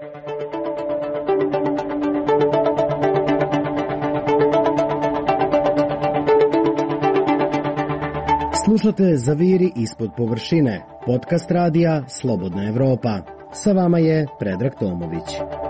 Slušate Zaviri ispod površine, podcast radija Slobodna Evropa. Sa vama je Predrag Tomović.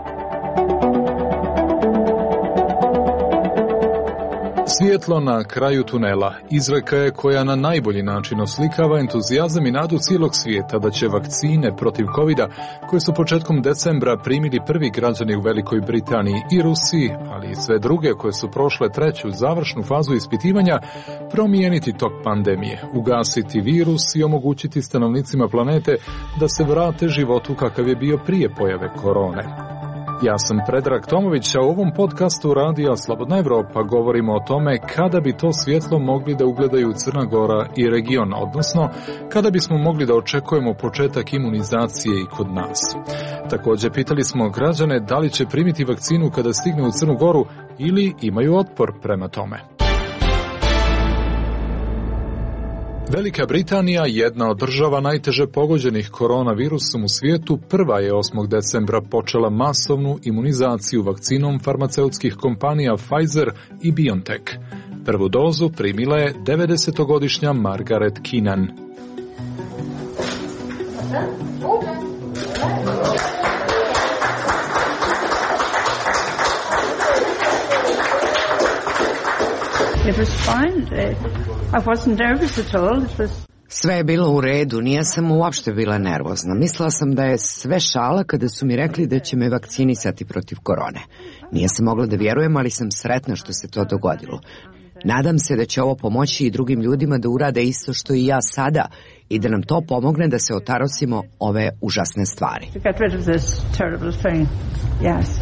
Svjetlo na kraju tunela izreka je koja na najbolji način oslikava entuzijazam i nadu cijelog svijeta da će vakcine protiv covida, koje su početkom decembra primili prvi građani u Velikoj Britaniji i Rusiji, ali i sve druge koje su prošle treću završnu fazu ispitivanja, promijeniti tok pandemije, ugasiti virus i omogućiti stanovnicima planete da se vrate životu kakav je bio prije pojave korone. Ja sam Predrag Tomović, a u ovom podcastu radija Slobodna Evropa govorimo o tome kada bi to svjetlo mogli da ugledaju Crna Gora i region, odnosno kada bismo mogli da očekujemo početak imunizacije i kod nas. Također pitali smo građane da li će primiti vakcinu kada stigne u Crnu Goru ili imaju otpor prema tome. Velika Britanija, jedna od država najteže pogođenih koronavirusom u svijetu, prva je 8. decembra počela masovnu imunizaciju vakcinom farmaceutskih kompanija Pfizer i BioNTech. Prvu dozu primila je 90-godišnja Margaret Keenan. It was fine. I wasn't nervous at all. It was... Sve je bilo u redu, nije sam uopšte bila nervozna. Mislila sam da je sve šala kada su mi rekli da će me vakcinisati protiv korone. Nije se mogla da vjerujem, ali sam sretna što se to dogodilo. Nadam se da će ovo pomoći i drugim ljudima da urade isto što i ja sada i da nam to pomogne da se otarosimo ove užasne stvari. To get rid of this terrible thing. Yes.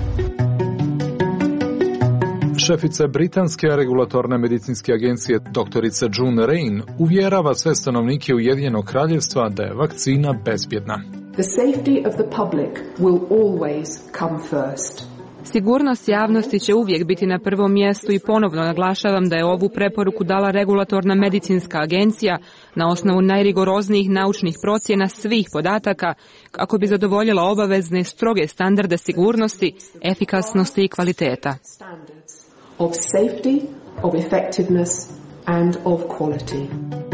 Šefica Britanske regulatorne medicinske agencije doktorica June Rain uvjerava sve stanovnike Ujedinjenog kraljevstva da je vakcina bezbjedna. The safety of the public will always come first. Sigurnost javnosti će uvijek biti na prvom mjestu i ponovno naglašavam da je ovu preporuku dala regulatorna medicinska agencija na osnovu najrigoroznijih naučnih procjena svih podataka kako bi zadovoljila obavezne stroge standarde sigurnosti, efikasnosti i kvaliteta. Of safety, of effectiveness and of quality.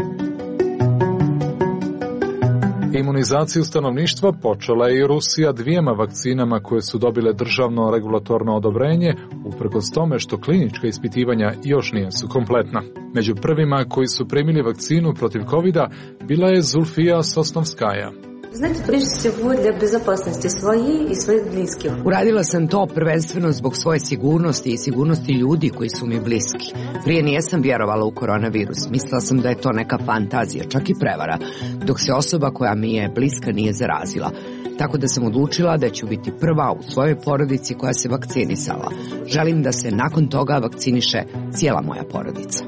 Imunizaciju stanovništva počela je i Rusija dvijema vakcinama koje su dobile državno regulatorno odobrenje, uprkos tome što klinička ispitivanja još nisu kompletna. Među prvima koji su primili vakcinu protiv covida bila je Zulfija Sosnovskaja. Uradila sam to prvenstveno zbog svoje sigurnosti i sigurnosti ljudi koji su mi bliski. Prije nijesam vjerovala u koronavirus. Mislila sam da je to neka fantazija, čak i prevara, dok se osoba koja mi je bliska nije zarazila. Tako da sam odlučila da ću biti prva u svojoj porodici koja se vakcinisala. Želim da se nakon toga vakciniše cijela moja porodica.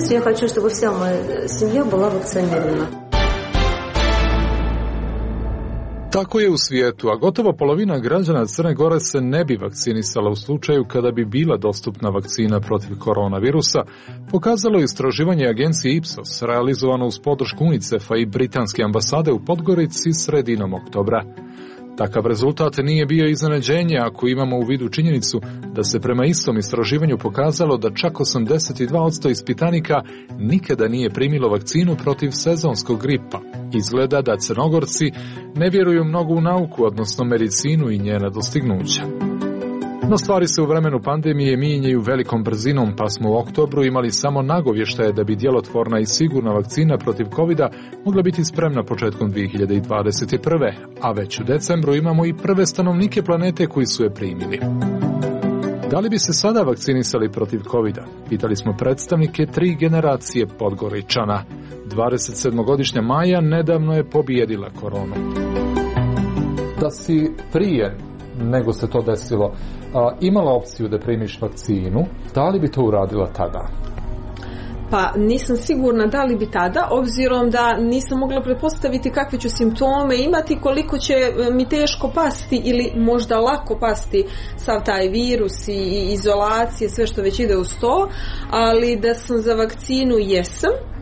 Tako je u svijetu, a gotovo polovina građana Crne Gore se ne bi vakcinisala u slučaju kada bi bila dostupna vakcina protiv koronavirusa, pokazalo je istraživanje agencije Ipsos, realizovano uz podršku UNICEF-a i Britanske ambasade u Podgorici sredinom oktobra. Takav rezultat nije bio iznenađenje ako imamo u vidu činjenicu da se prema istom istraživanju pokazalo da čak 82% ispitanika nikada nije primilo vakcinu protiv sezonskog gripa. Izgleda da Crnogorci ne vjeruju mnogo u nauku, odnosno medicinu i njena dostignuća. No stvari se u vremenu pandemije mijenjaju velikom brzinom, pa smo u oktobru imali samo nagovještaje da bi djelotvorna i sigurna vakcina protiv covida mogla biti spremna početkom 2021. A već u decembru imamo i prve stanovnike planete koji su je primili. Da li bi se sada vakcinisali protiv covida? Pitali smo predstavnike 3 generacije Podgoričana. 27-godišnja Maja nedavno je pobijedila koronu. Da si prije nego se to desilo imala opciju da primiš vakcinu, da li bi to uradila tada? Pa nisam sigurna da li bi tada, obzirom da nisam mogla pretpostaviti kakve ću simptome imati, koliko će mi teško pasti ili možda lako pasti sav taj virus i izolacije, sve što već ide uz to, ali da sam za vakcinu jesam.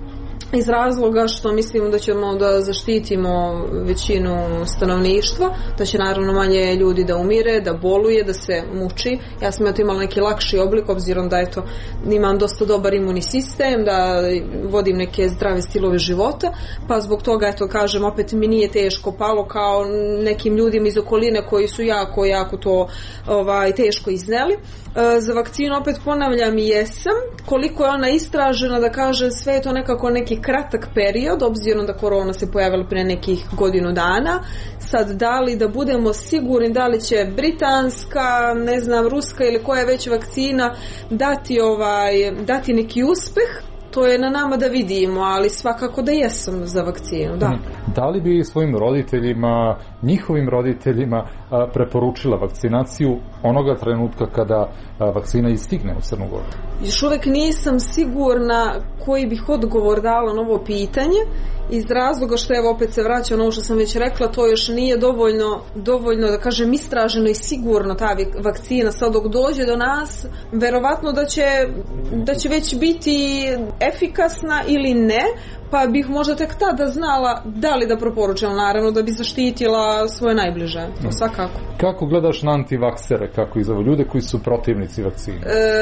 iz razloga što mislim da ćemo da zaštitimo većinu stanovništva, da će naravno manje ljudi da umire, da boluje, da se muči. Ja sam imala neki lakši oblik, obzirom da imam dosta dobar imunni sistem, da vodim neke zdrave stilove života, pa zbog toga kažem, opet mi nije teško palo kao nekim ljudima iz okoline koji su jako to teško izneli. Za vakcinu opet ponavljam i jesam. Koliko je ona istražena, da kažem, sve je to nekako neki kratak period, obzirom da korona se pojavila pre nekih godinu dana. Sad, da li da budemo sigurni da li će britanska, ne znam, ruska ili koja je već vakcina dati neki uspeh, to je na nama da vidimo, ali svakako da jesam za vakcinu, da. Da li bi svojim roditeljima, njihovim roditeljima preporučila vakcinaciju onoga trenutka kada vakcina istigne u Crnu Goru? Još uvek nisam sigurna koji bih odgovor dala na ovo pitanje, iz razloga što opet se vraća ono što sam već rekla, to još nije dovoljno da kažem istraženo i sigurno ta vakcina. Sad dok dođe do nas, verovatno da će već biti efikasna ili ne, pa bih možda tek tada znala da li da preporučam, naravno da bi zaštitila svoje najbliže, to svakako. Kako gledaš na antivaksere, kako izgleda ljude koji su protivnici vakcine?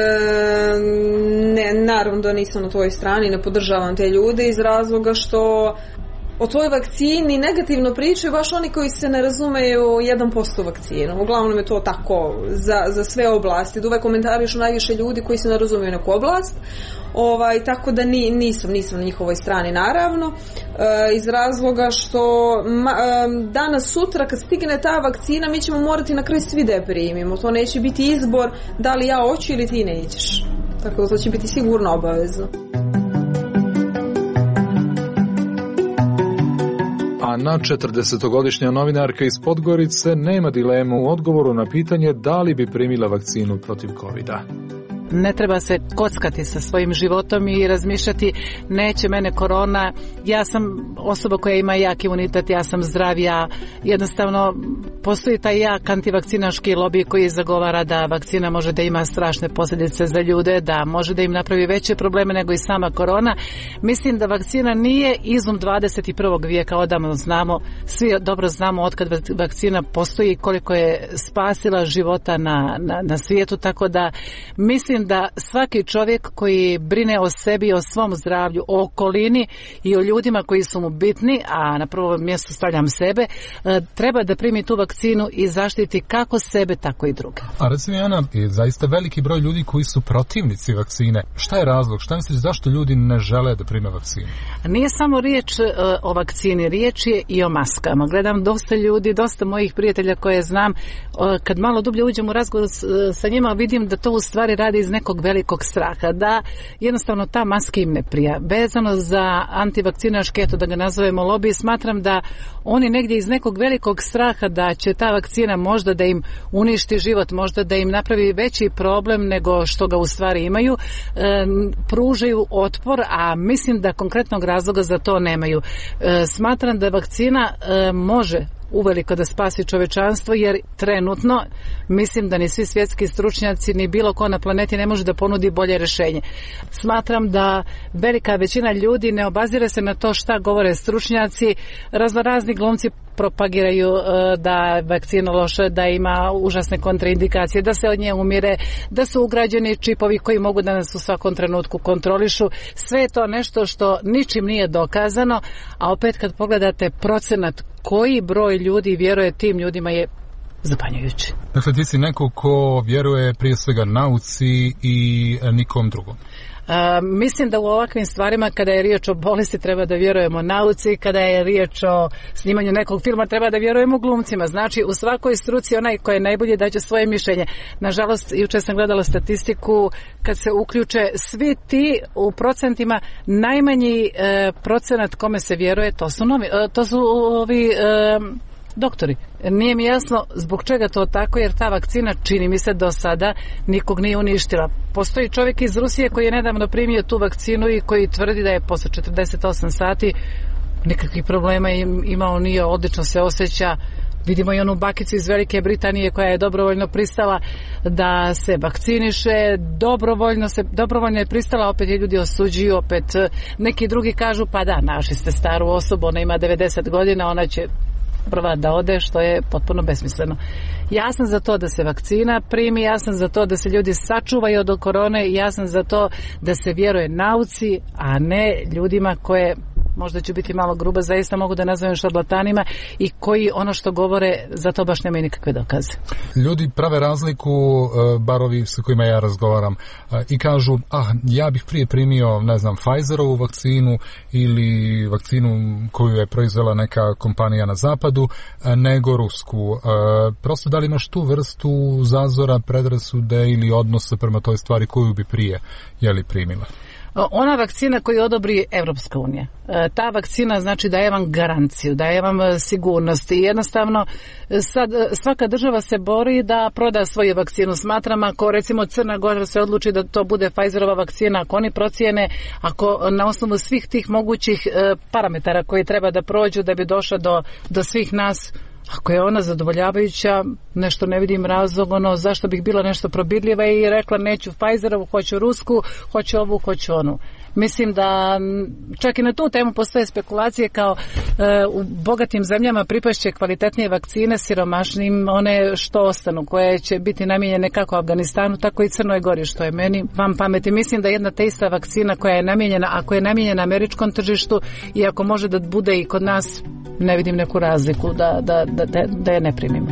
Ne, naravno da nisam na tvojoj strani, ne podržavam te ljude iz razloga što o toj vakcini negativno pričaju baš oni koji se ne razumeju 1% vakcinu. Uglavnom je to tako za sve oblasti. Da uvek komentarišu najviše ljudi koji se ne razumeju neku oblast. Tako da nisam na njihovoj strani, naravno, iz razloga što danas sutra kad stigne ta vakcina mi ćemo morati na kraj svi da je primimo. To neće biti izbor da li ja hoću ili ti nećeš. Tako da to će biti sigurno obavezno. Ana, 40-godišnja novinarka iz Podgorice, nema dilemu u odgovoru na pitanje da li bi primila vakcinu protiv COVID-a. Ne treba se kockati sa svojim životom i razmišljati neće mene korona, ja sam osoba koja ima jak imunitet, ja sam zdrav, ja jednostavno postoji taj jak antivakcinaški lobi koji zagovara da vakcina može da ima strašne posljedice za ljude, da može da im napravi veće probleme nego i sama korona. Mislim da vakcina nije izum 21. vijeka, odavno znamo, svi dobro znamo otkad vakcina postoji i koliko je spasila života na svijetu, tako da mislim da svaki čovjek koji brine o sebi, o svom zdravlju, o okolini i o ljudima koji su mu bitni, a na prvo mjesto stavljam sebe, treba da primi tu vakcinu i zaštiti kako sebe, tako i druge. A recimo, Ana, je zaista veliki broj ljudi koji su protivnici vakcine. Šta je razlog? Šta misliš zašto ljudi ne žele da prime vakcinu? Nije samo riječ o vakcini, riječ je i o maskama. Gledam dosta ljudi, dosta mojih prijatelja koje znam, kad malo dublje uđem u razgovor sa njima, vidim da to u stvari radi iz nekog velikog straha, da jednostavno ta maska im ne prija. Vezano za antivakcinaški, eto da ga nazovemo lobby, smatram da oni negdje iz nekog velikog straha da će ta vakcina možda da im uništi život, možda da im napravi veći problem nego što ga u stvari imaju, pružaju otpor, a mislim da konkretnog razloga za to nemaju. Smatram da vakcina može uveliko da spasi čovečanstvo, jer trenutno mislim da ni svi svjetski stručnjaci ni bilo ko na planeti ne može da ponudi bolje rješenje. Smatram da velika većina ljudi ne obazire se na to šta govore stručnjaci. Raznorazni glumci propagiraju da je vakcina loša, da ima užasne kontraindikacije, da se od nje umire, da su ugrađeni čipovi koji mogu da nas u svakom trenutku kontrolišu. Sve je to nešto što ničim nije dokazano, a opet kad pogledate procenat koji broj ljudi vjeruje tim ljudima je zapanjujući. Dakle, ti si neko ko vjeruje prije svega nauci i nikom drugom. Mislim da u ovakvim stvarima kada je riječ o bolesti treba da vjerujemo nauci, kada je riječ o snimanju nekog filma treba da vjerujemo glumcima. Znači u svakoj struci onaj koji je najbolji daće svoje mišljenje. Nažalost, jučer sam gledala statistiku, kad se uključe svi ti u procentima, najmanji procenat kome se vjeruje to su ovi doktori. Nije mi jasno zbog čega to tako, jer ta vakcina, čini mi se, do sada nikog nije uništila. Postoji čovjek iz Rusije koji je nedavno primio tu vakcinu i koji tvrdi da je posle 48 sati nikakvih problema imao, nije, odlično se osjeća. Vidimo i onu bakicu iz Velike Britanije koja je dobrovoljno pristala da se vakciniše, dobrovoljno je pristala, opet je ljudi osuđuju, opet neki drugi kažu pa da, našli ste staru osobu, ona ima 90 godina, ona će prva da ode, što je potpuno besmisleno. Ja sam za to da se vakcina primi, ja sam za to da se ljudi sačuvaju od korone, ja sam za to da se vjeruje nauci, a ne ljudima koje, možda ću biti malo gruba, zaista mogu da nazovem šarlatanima i koji ono što govore za to baš nemaju nikakve dokaze. Ljudi prave razliku, bar ovi sa kojima ja razgovaram, i kažu, ja bih prije primio, ne znam, Pfizerovu vakcinu ili vakcinu koju je proizvela neka kompanija na zapadu, nego rusku. Prosto da li imaš tu vrstu zazora, predrasude ili odnosa prema toj stvari koju bi prije primila? Ona vakcina koju odobri Evropska unija, ta vakcina znači daje vam garanciju, daje vam sigurnost i jednostavno sad svaka država se bori da proda svoju vakcinu. Smatram, ako recimo Crna Gora se odluči da to bude Pfizerova vakcina, ako oni procijene, ako na osnovu svih tih mogućih parametara koji treba da prođu da bi došla do svih nas, ako je ona zadovoljavajuća, nešto ne vidim razlog, zašto bih bila nešto probirljiva i rekla neću Pfizerovu, hoću rusku, hoću ovu, hoću onu. Mislim da čak i na tu temu postoje spekulacije kao u bogatim zemljama pripašće kvalitetnije vakcine, siromašnim one što ostanu, koje će biti namijenjene kako Afganistanu, tako i Crnoj Gori, što je meni van pameti. Mislim da jedna te ista vakcina koja je namijenjena, ako je namijenjena američkom tržištu i ako može da bude i kod nas, ne vidim neku razliku da je ne primimo.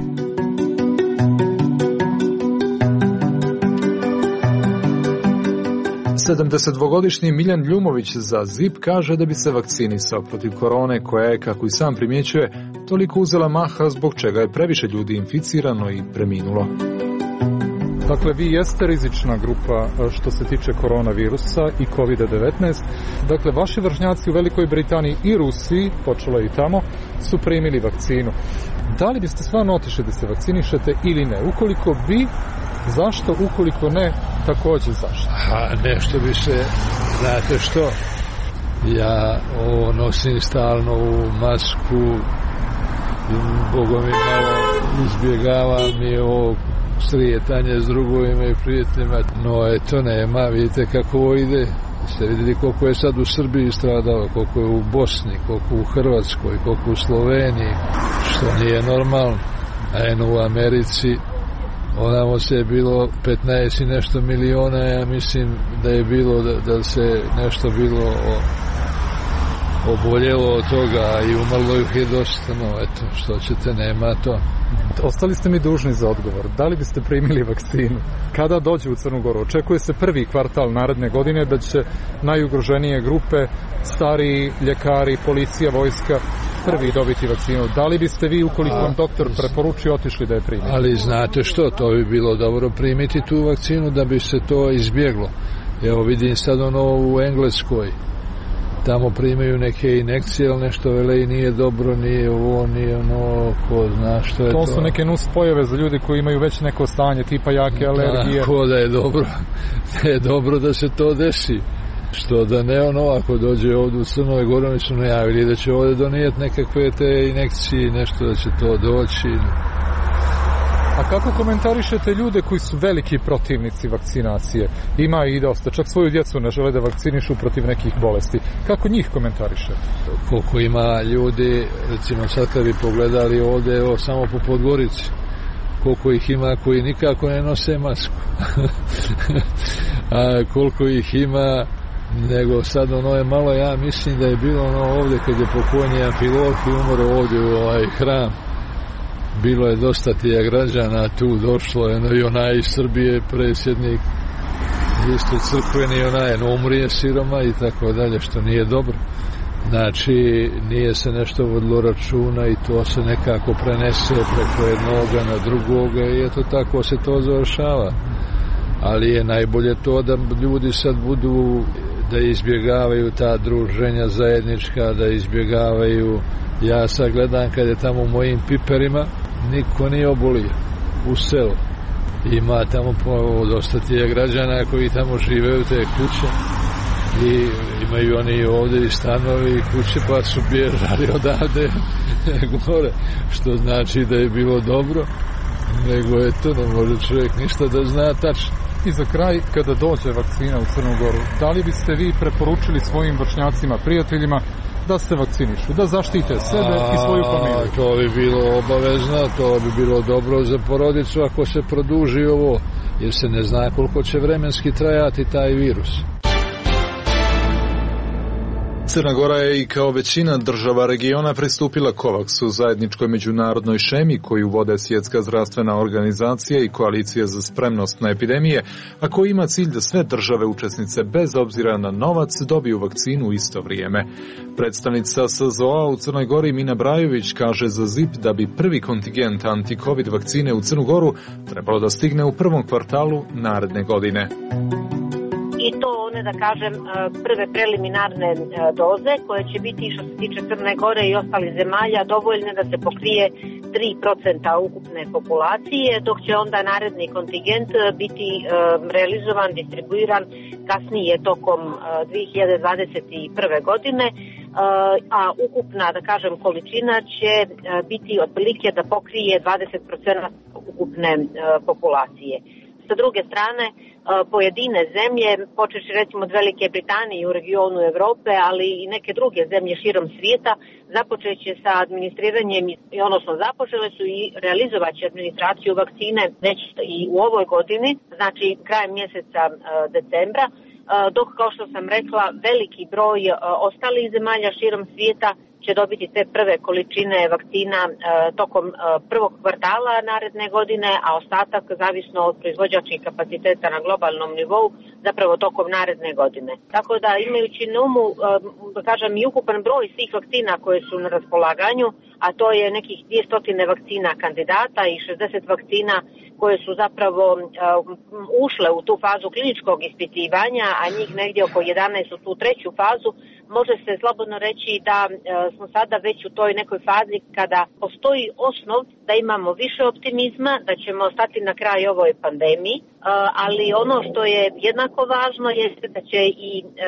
Sedamdesetdvogodišnji Miljan Ljumović za ZIP kaže da bi se vakcinisao protiv korone, koja je, kako i sam primjećuje, toliko uzela maha zbog čega je previše ljudi inficirano i preminulo. Dakle, vi jeste rizična grupa što se tiče koronavirusa i COVID-19. Dakle, vaši vršnjaci u Velikoj Britaniji i Rusiji, počelo je i tamo, su primili vakcinu. Da li biste stvarno otišli da se vakcinišete ili ne? Ukoliko bi, zašto? Ukoliko ne, također zašto? Nešto bi se, znate što, ja nosim stalno u masku, Bogom mi malo izbjegavam i ovo srijetanje s drugovima i prijateljima, no eto nema, vidite kako ovo ide. Ste vidjeli koliko je sad u Srbiji stradalo, koliko je u Bosni, koliko u Hrvatskoj, koliko u Sloveniji, što nije normalno. A u Americi onamo se je bilo 15 i nešto miliona, ja mislim da je bilo da se nešto bilo oboljelo od toga i umrlo ih je dosta, no eto, što ćete, nema to. Ostali ste mi dužni za odgovor. Da li biste primili vakcinu? Kada dođe u Crnu Goru? Očekuje se prvi kvartal naredne godine da će najugroženije grupe, stariji, ljekari, policija, vojska, prvi dobiti vakcinu. Da li biste vi, ukoliko vam doktor preporuči, otišli da je primite? Ali znate što, to bi bilo dobro primiti tu vakcinu da bi se to izbjeglo. Evo vidim sad u Engleskoj. Tamo primaju neke injekcije, ali nešto vele i nije dobro, nije ovo, nije ono, ko zna što je to. To su neke nuspojave za ljudi koji imaju već neko stanje, tipa jake alergije. Tako da je dobro da se to desi. Što da ne ako dođe ovdje u Crnoj Gori, oni su najavili da će ovdje donijeti nekakve te injekcije, nešto da će to doći. A kako komentarišete ljude koji su veliki protivnici vakcinacije? Ima i dosta, čak svoju djecu ne žele da vakcinišu protiv nekih bolesti. Kako njih komentarišete? Koliko ima ljudi, recimo sad kad bi pogledali ovdje, samo po Podgorici, koliko ih ima koji nikako ne nose masku. A koliko ih ima, nego sad je malo, ja mislim da je bilo ovdje kad je pokojni pilot i umro ovdje u hram. Bilo je dosta tija građana tu, došlo je i onaj iz Srbije predsjednik isto crkveni, umrije siroma i tako dalje, što nije dobro. Znači, nije se nešto vodilo računa i to se nekako prenese preko jednoga na drugoga i eto tako se to završava. Ali je najbolje to da ljudi sad budu, da izbjegavaju ta druženja zajednička, da izbjegavaju. Ja sad gledam kad je tamo u mojim Piperima, niko nije obolio u selu. Ima tamo dosta tije građana koji tamo žive u te kuće i imaju oni ovdje i stanovi i kuće, pa su bježali odavde gore, što znači da je bilo dobro, nego eto, ne može čovjek ništa da zna tačno. I za kraj, kada dođe vakcina u Crnu Goru, da li biste vi preporučili svojim vršnjacima, prijateljima da se vakcinišu, da zaštite sebe i svoju familiju? To bi bilo obavezno, to bi bilo dobro za porodicu ako se produži ovo, jer se ne zna koliko će vremenski trajati taj virus. Crna Gora je i kao većina država regiona pristupila COVAX-u, zajedničkoj međunarodnoj šemi koju vode Svjetska zdravstvena organizacija i Koalicija za spremnost na epidemije, a koji ima cilj da sve države učesnice bez obzira na novac dobiju vakcinu u isto vrijeme. Predstavnica SZO-a u Crnoj Gori Mina Brajović kaže za ZIP da bi prvi kontingent anti-covid vakcine u Crnu Goru trebalo da stigne u prvom kvartalu naredne godine. I to one, da kažem, prve preliminarne doze koje će biti, što se tiče Crne Gore i ostalih zemalja, dovoljne da se pokrije 3% ukupne populacije, dok će onda naredni kontingent biti realizovan, distribuiran kasnije tokom 2021. godine, a ukupna, da kažem, količina će biti otprilike da pokrije 20% ukupne populacije. Sa druge strane, pojedine zemlje, počeši recimo od Velike Britanije u regionu Europe, ali i neke druge zemlje širom svijeta, započet će sa administriranjem, odnosno započele su i realizovat će administraciju vakcine već i u ovoj godini, znači krajem mjeseca decembra, dok, kao što sam rekla, veliki broj ostalih zemalja širom svijeta će dobiti te prve količine vakcina tokom prvog kvartala naredne godine, a ostatak, zavisno od proizvođačkih kapaciteta na globalnom nivou, zapravo tokom naredne godine. Tako da, imajući na umu, da kažem, i ukupan broj svih vakcina koje su na raspolaganju, a to je nekih 200 vakcina kandidata i 60 vakcina koje su zapravo ušle u tu fazu kliničkog ispitivanja, a njih negdje oko 11 u tu treću fazu, može se slobodno reći da smo sada već u toj nekoj fazi kada postoji osnov da imamo više optimizma, da ćemo stati na kraj ovoj pandemiji, ali ono što je jednako važno je da će i,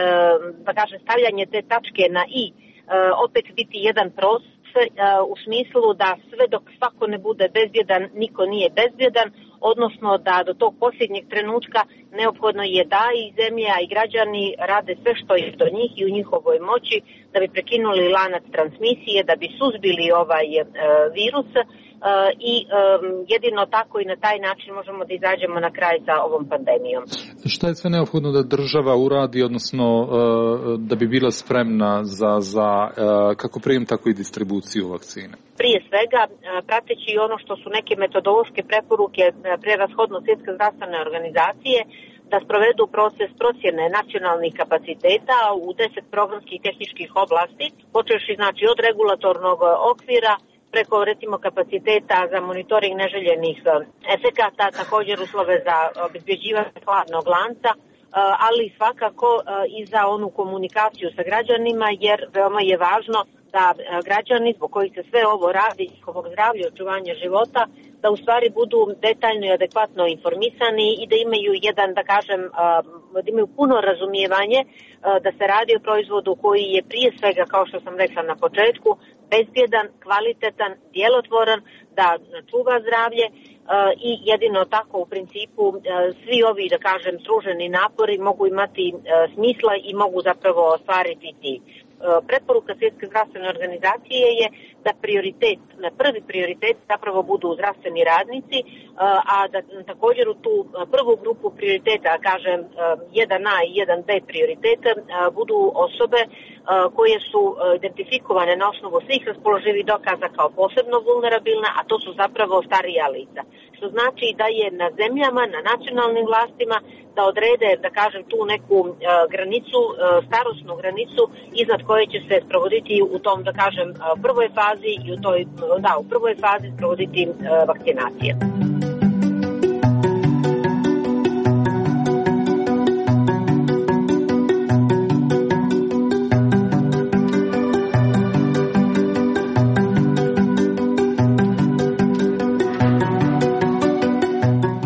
da kažem, stavljanje te tačke na i opet biti jedan proces, u smislu da sve dok svako ne bude bezbjedan, niko nije bezbjedan, odnosno da do tog posljednjeg trenutka neophodno je da i zemlja i građani rade sve što je do njih i u njihovoj moći da bi prekinuli lanac transmisije, da bi suzbili ovaj virus i jedino tako i na taj način možemo da izađemo na kraj sa ovom pandemijom. Šta je sve neophodno da država uradi, odnosno da bi bila spremna za kako prijem, tako i distribuciju vakcine? Prije svega, prateći ono što su neke metodološke preporuke prevashodno Svjetske zdravstvene organizacije, da sprovedu proces procjene nacionalnih kapaciteta u 10 programskih tehničkih oblasti, počevši znači od regulatornog okvira, preko recimo kapaciteta za monitoring neželjenih efekata, također uslove za obezbjeđivanje hladnog lanca, ali svakako i za onu komunikaciju sa građanima, jer veoma je važno da građani, zbog kojih se sve ovo radi, njihovog zdravlja i očuvanja života, da u stvari budu detaljno i adekvatno informisani i da imaju jedan, da kažem, da imaju puno razumijevanje da se radi o proizvodu koji je prije svega, kao što sam rekla na početku, bezbjedan, kvalitetan, djelotvoran, da čuva zdravlje i jedino tako u principu svi ovi, da kažem, struženi napori mogu imati smisla i mogu zapravo ostvariti cilj. Preporuka Svjetske zdravstvene organizacije je da prvi prioritet zapravo budu zdravstveni radnici, a da također u tu prvu grupu prioriteta, kažem 1A i 1B prioritet, budu osobe koje su identifikovane na osnovu svih raspoloživih dokaza kao posebno vulnerabilna, a to su zapravo starija lica. Što znači da je na zemljama, na nacionalnim vlastima da odrede, da kažem, tu neku granicu, starosnu granicu iznad koje će se sprovoditi u tom, da kažem, prvoj fazi i u prvoj fazi sprovoditi vakcinacija.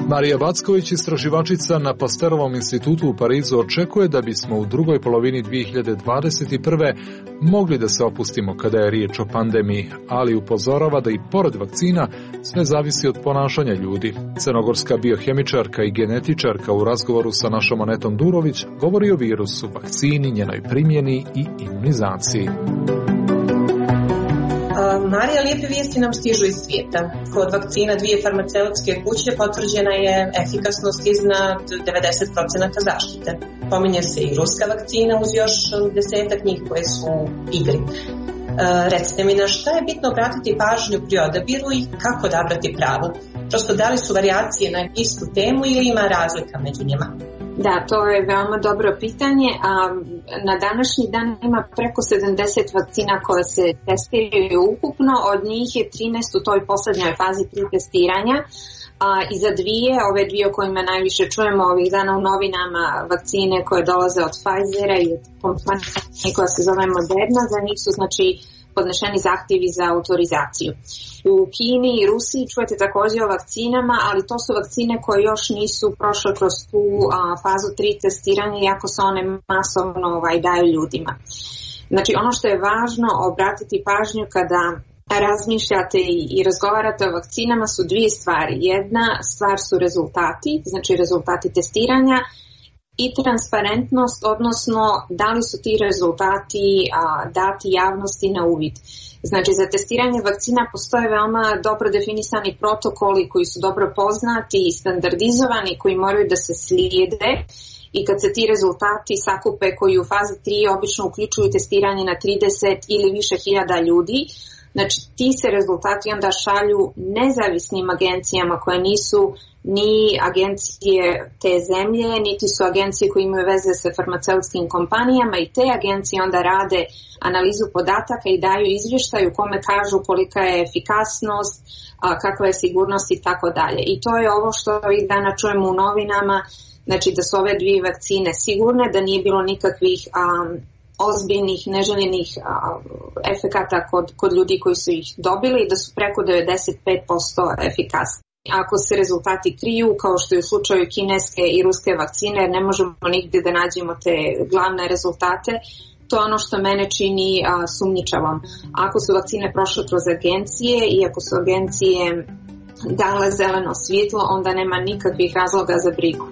Marija Vacković, istraživačica na Pasterovom institutu u Parizu, očekuje da bismo u drugoj polovini 2021. mogli da se opustimo kada je riječ o pandemiji, ali upozorava da i pored vakcina sve zavisi od ponašanja ljudi. Crnogorska biohemičarka i genetičarka u razgovoru sa našom Anetom Durović govori o virusu, vakcini, njenoj primjeni i imunizaciji. Marija, lijepe vijesti nam stižu iz svijeta. Kod vakcina 2 farmaceutske kuće potvrđena je efikasnost iznad 90% zaštite. Pominje se i ruska vakcina uz još 10 njih koje su u igri. Recite mi, na šta je bitno obratiti pažnju pri odabiru i kako odabrati pravu? Prosto, da li su varijacije na istu temu ili ima razlika među njima? Da, to je veoma dobro pitanje. Na današnji dan ima preko 70 vakcina koje se testiraju ukupno, od njih je 13 u toj posljednjoj fazi pri testiranja. I za ove dvije o kojima najviše čujemo ovih dana u novinama, vakcine koje dolaze od Pfizera i od kompanije koja se zove Moderna, za njih su podnešeni zahtjevi za autorizaciju. U Kini i Rusiji čujete također o vakcinama, ali to su vakcine koje još nisu prošle kroz tu fazu 3 testiranja, iako se one masovno daju ljudima. Znači, ono što je važno obratiti pažnju kada razmišljate i razgovarate o vakcinama su 2 stvari. Jedna stvar su rezultati, znači rezultati testiranja, i transparentnost, odnosno da li su ti rezultati dati javnosti na uvid. Znači, za testiranje vakcina postoje veoma dobro definisani protokoli koji su dobro poznati i standardizovani, koji moraju da se slijede, i kad se ti rezultati sakupe koji u fazi 3 obično uključuju testiranje na 30 ili više hiljada ljudi, znači ti se rezultati onda šalju nezavisnim agencijama koje nisu ni agencije te zemlje, niti su agencije koje imaju veze sa farmaceutskim kompanijama, i te agencije onda rade analizu podataka i daju izvještaj u kome kažu kolika je efikasnost, kakva je sigurnost i tako dalje. I to je ovo što ovih dana čujemo u novinama, znači da su ove 2 vakcine sigurne, da nije bilo nikakvih ozbiljnih, neželjenih efekata kod ljudi koji su ih dobili i da su preko 95% efikasni. Ako se rezultati kriju, kao što je u slučaju kineske i ruske vakcine, ne možemo nigdje da nađemo te glavne rezultate, to je ono što mene čini sumnjičavom. Ako su vakcine prošle kroz agencije i ako su agencije dale zeleno svjetlo, onda nema nikakvih razloga za brigu.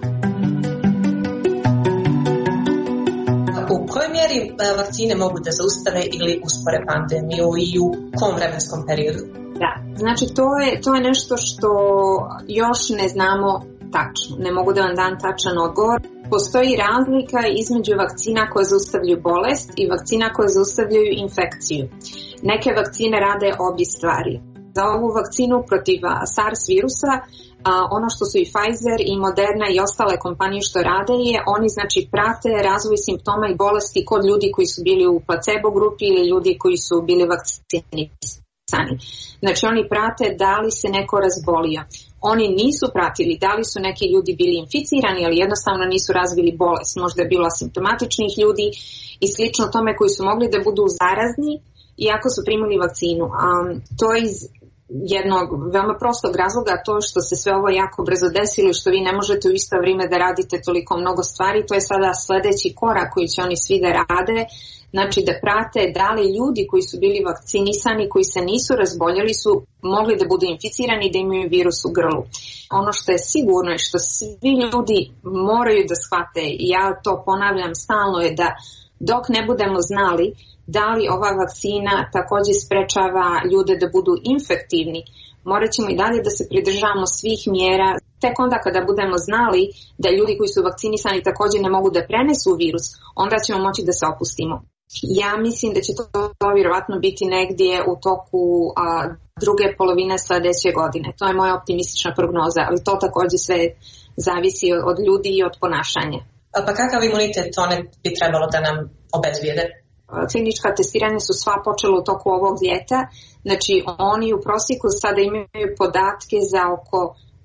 U kojoj mjeri vakcine mogu da zaustave ili uspore pandemiju i u kom vremenskom periodu? Da, znači to je nešto što još ne znamo tačno. Ne mogu da vam dam tačan odgovor. Postoji razlika između vakcina koje zaustavljaju bolest i vakcina koje zaustavljaju infekciju. Neke vakcine rade obje stvari. Za ovu vakcinu protiv SARS virusa, ono što su i Pfizer i Moderna i ostale kompanije što rade je, oni znači prate razvoj simptoma i bolesti kod ljudi koji su bili u placebo grupi ili ljudi koji su bili vakcinisani. Znači oni prate da li se neko razbolio. Oni nisu pratili da li su neki ljudi bili inficirani, ali jednostavno nisu razvili bolest. Možda je bilo asimptomatičnih ljudi i slično tome koji su mogli da budu zarazni iako su primili vakcinu. To je iz jednog veoma prostog razloga, to što se sve ovo jako brzo desilo, što vi ne možete u isto vrijeme da radite toliko mnogo stvari. To je sada sljedeći korak koji će oni svi da rade, znači da prate da li ljudi koji su bili vakcinisani, koji se nisu razboljeli, su mogli da budu inficirani i da imaju virus u grlu. Ono što je sigurno i što svi ljudi moraju da shvate, i ja to ponavljam stalno, je da dok ne budemo znali da li ova vakcina također sprečava ljude da budu infektivni, morat ćemo i dalje da se pridržavamo svih mjera. Tek onda kada budemo znali da ljudi koji su vakcinisani također ne mogu da prenesu virus, onda ćemo moći da se opustimo. Ja mislim da će to vjerovatno biti negdje u toku druge polovine sljedeće godine. To je moja optimistična prognoza, ali to također sve zavisi od ljudi i od ponašanja. Pa kakav imunitet one bi trebalo da nam obezbijede? Klinička testiranja su sva počela u toku ovog ljeta. Znači oni u prosjeku sada imaju podatke za oko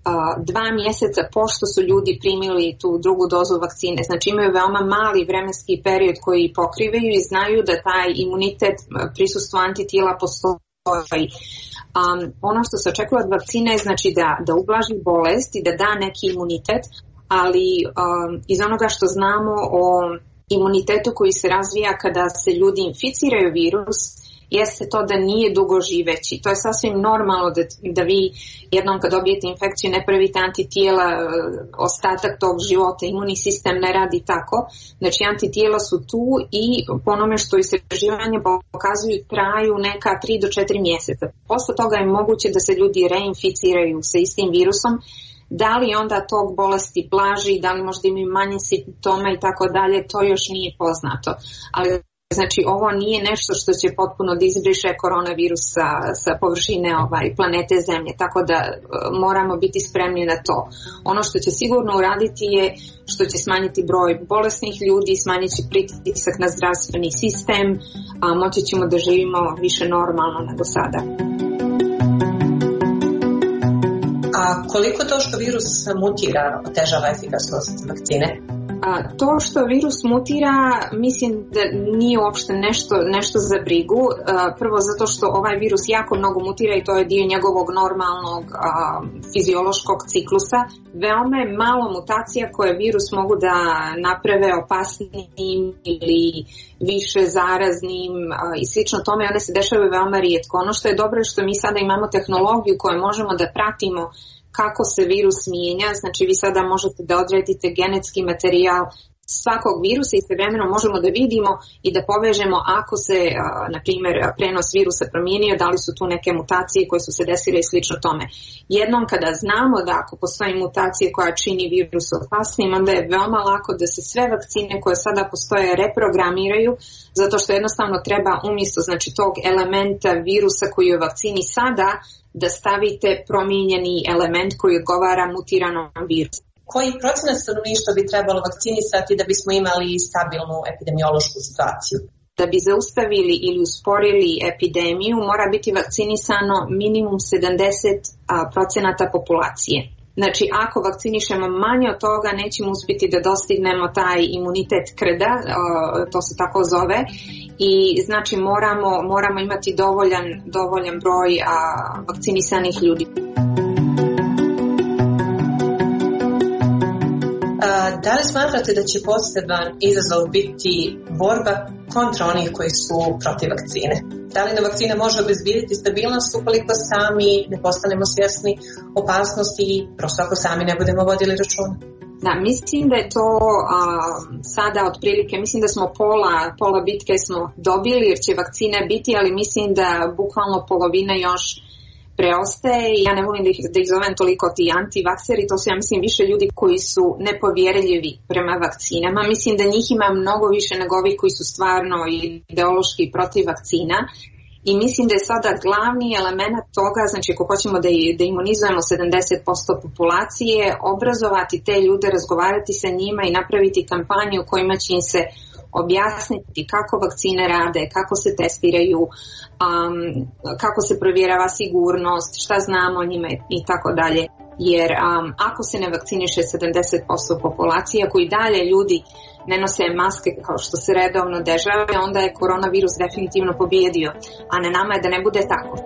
2 mjeseca pošto su ljudi primili tu drugu dozu vakcine. Znači imaju veoma mali vremenski period koji pokrivaju i znaju da taj imunitet, prisustvo antitijela postoji. Ono što se očekuje od vakcine je znači da ublaži bolest i da da neki imunitet, ali iz onoga što znamo o imunitetu koji se razvija kada se ljudi inficiraju virus, jeste to da nije dugo živeći. To je sasvim normalno da vi jednom kad dobijete infekciju ne pravite antitijela ostatak tog života, imunni sistem ne radi tako. Znači antitijela su tu i po onome što istraživanje pokazuju traju neka 3 do 4 mjeseca. Posle toga je moguće da se ljudi reinficiraju sa istim virusom. Da li onda tog bolesti blaži, da li možda imaju manje simptoma i tako dalje, to još nije poznato. Ali znači ovo nije nešto što će potpuno da izbriše koronavirus sa površine planete Zemlje, tako da moramo biti spremni na to. Ono što će sigurno uraditi je što će smanjiti broj bolesnih ljudi, smanjiti pritisak na zdravstveni sistem, a moći ćemo da živimo više normalno nego sada. A koliko to što virus mutira otežava efikasnost vakcine? To što virus mutira, mislim da nije uopšte nešto za brigu. Prvo zato što ovaj virus jako mnogo mutira i to je dio njegovog normalnog fiziološkog ciklusa. Veoma je malo mutacija koje virus mogu da naprave opasnim ili više zaraznim i slično tome. One se dešavaju veoma rijetko. Ono što je dobro je što mi sada imamo tehnologiju koju možemo da pratimo kako se virus mijenja, znači vi sada možete da odredite genetski materijal svakog virusa i istovremeno možemo da vidimo i da povežemo ako se, na primjer, prenos virusa promijenio, da li su tu neke mutacije koje su se desile i slično tome. Jednom kada znamo da ako postoji mutacije koja čini virus opasnim, onda je veoma lako da se sve vakcine koje sada postoje reprogramiraju, zato što jednostavno treba umjesto znači tog elementa virusa koji je u vakcini sada, da stavite promijenjeni element koji odgovara mutiranom virusu. Koji procenat stanovništva bi trebalo vakcinisati da bismo imali stabilnu epidemiološku situaciju? Da bi zaustavili ili usporili epidemiju mora biti vakcinisano minimum 70% populacije. Znači ako vakcinišemo manje od toga nećemo uspjeti da dostignemo taj imunitet krda, to se tako zove, i znači moramo imati dovoljan broj vakcinisanih ljudi. Da li smatrate da će poseban izazov biti borba kontra onih koji su protiv vakcine? Da li nam vakcina može obezbijediti stabilnost ukoliko sami ne postanemo svjesni opasnosti i prosto ako sami ne budemo vodili računa? Da, mislim da je to sada otprilike, mislim da smo pola bitke smo dobili jer će vakcina biti, ali mislim da bukvalno polovina još preostaje i ja ne volim da ih zovem toliko ti antivakseri, to su ja mislim više ljudi koji su nepovjerljivi prema vakcinama. Mislim da njih ima mnogo više nego ovih koji su stvarno ideološki protiv vakcina i mislim da je sada glavni element toga, znači ako hoćemo da imunizujemo 70% populacije, obrazovati te ljude, razgovarati sa njima i napraviti kampanju u kojima će im se objasniti kako vakcine rade, kako se testiraju, kako se provjerava sigurnost, šta znamo o njima i tako dalje. Jer ako se ne vakciniše 70% populacije, ako i dalje ljudi ne nose maske kao što se redovno dešava, onda je koronavirus definitivno pobijedio, a na nama je da ne bude tako.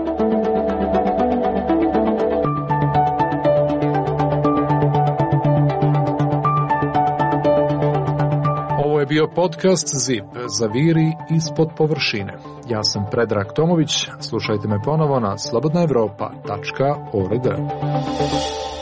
Ovo je bio podcast ZIP, Zaviri ispod površine. Ja sam Predrag Tomović, slušajte me ponovo na slobodnaevropa.org.